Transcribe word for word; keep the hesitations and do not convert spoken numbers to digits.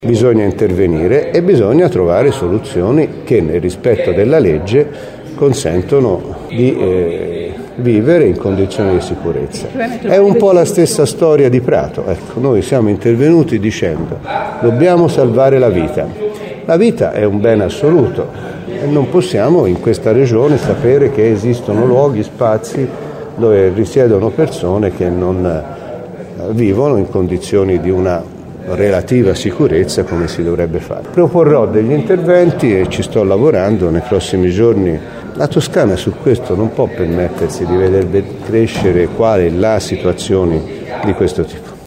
Bisogna intervenire e bisogna trovare soluzioni che nel rispetto della legge consentono di eh, vivere in condizioni di sicurezza. È un po' la stessa storia di Prato. Ecco, noi siamo intervenuti dicendo dobbiamo salvare la vita. La vita è un bene assoluto e non possiamo in questa regione sapere che esistono luoghi, spazi dove risiedono persone che non vivono in condizioni di una relativa sicurezza come si dovrebbe fare. Proporrò degli interventi e ci sto lavorando nei prossimi giorni. La Toscana su questo non può permettersi di vedere crescere qua e là situazioni di questo tipo.